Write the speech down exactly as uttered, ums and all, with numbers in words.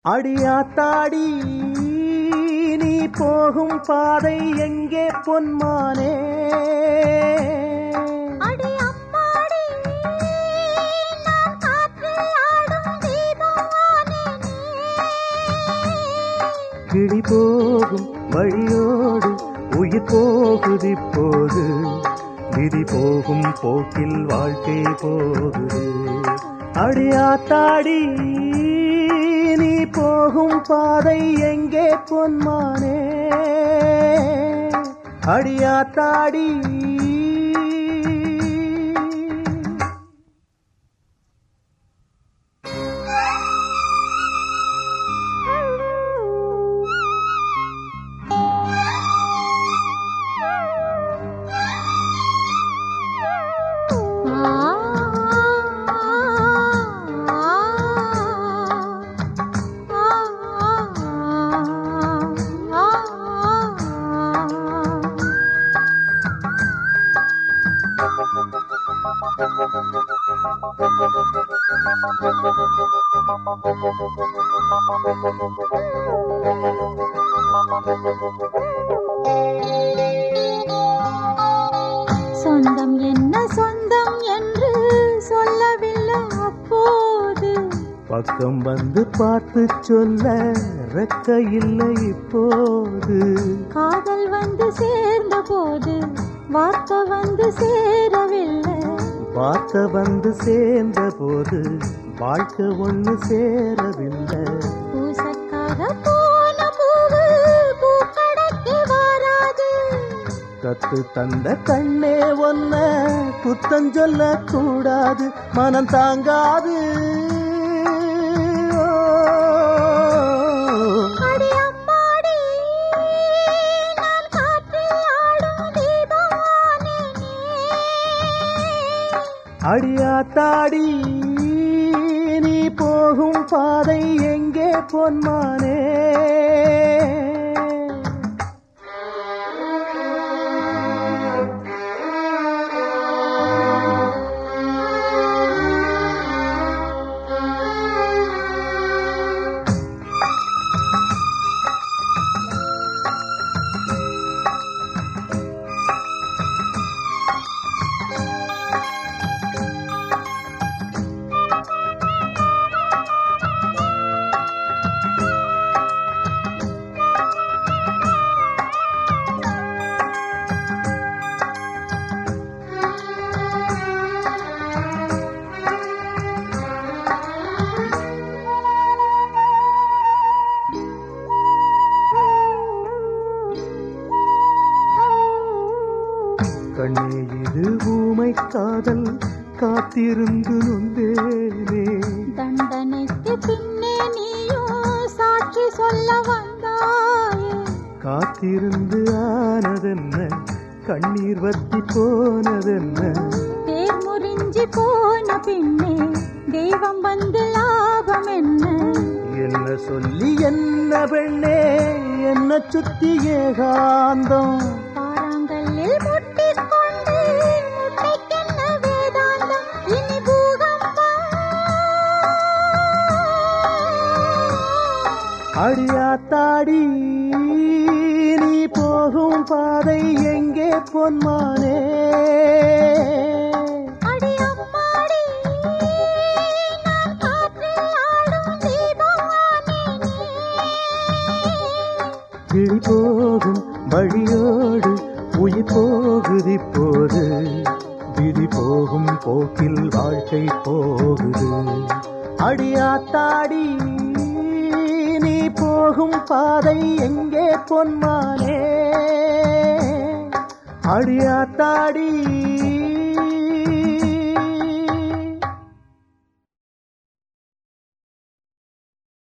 அடியாத்தாடி நீ போகும் பாதை எங்கே பொன்மானே? அடி அம்மாடி நான் காற்றில் ஆடும் தீபமானேனே. கிளி போகும் வழியோடு உயிர் போகுது இப்போது, விதி போகும் போக்கில் வாழ்க்கை போகுது. அடியாத்தாடி நீ போகும் பாதை எங்கே பொன்மானே? அடியாத்தாடி சொந்தம் என்ன சொந்தம் என்று சொல்லவில்லை அப்போது, பக்கம் வந்து பார்த்து சொல்ல ரெக்க இல்லை இப்போது. காதல் வந்து சேர்ந்த போது வார்த்தை வந்து சேரவில்லை, வார்த்தை வந்து சேர்ந்த போது வாழ்க்கை ஒண்ணு சேரவில்லை. பூசக்காக போன பூவு பூக்கடைக்கு வராது, கத்து தந்த கண்ணே ஒன்ன குத்தம் சொல்ல கூடாது, மனம் தாங்காது. அடி அம்மாடி நான் காற்றில் ஆடும் தீபமானேனே. அடியாத்தாடி நீ போகும் பாதை எங்கே பொன்மானே? கண்ணே இது ஊமை காதல் காத்திருந்து நொந்தேனே. தண்டனைக்கு பின்னே நீயும் சாட்சி சொல்ல வந்தாயே, காத்திருந்து ஆனதென்ன கண்ணீர் வத்தி போனதென்ன? பேர் முறிஞ்சி போன பின்னே தெய்வம் வந்து லாபம் என்ன? என்ன சொல்லி என்ன பெண்ணே என்ன சுத்தி ஏகாந்தம்? பாறாங்கல்லில் முட்டிக்கொண்டு முட்டைக்கென்ன வேதாந்தம்? இனி பூகம்பம். அடியாத்தாடி நீ போகும் பாதை எங்கே பொன்மானே? அடி அம்மாடி நான் காற்றில் ஆடும் தீபமானேனே. கிளி போகும் வழியோடு உயிர் போகுது இப்போது, விதி போகும் போக்கில் வாழ்க்கை போகுது. அடியாத்தாடி நீ போகும் பாதை எங்கே பொன்மானே? அடியாத்தாடி